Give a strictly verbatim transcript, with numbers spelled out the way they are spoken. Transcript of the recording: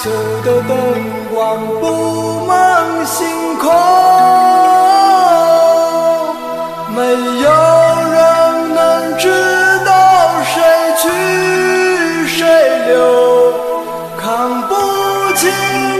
色的灯光布满星空，没有人能知道谁去谁留，看不清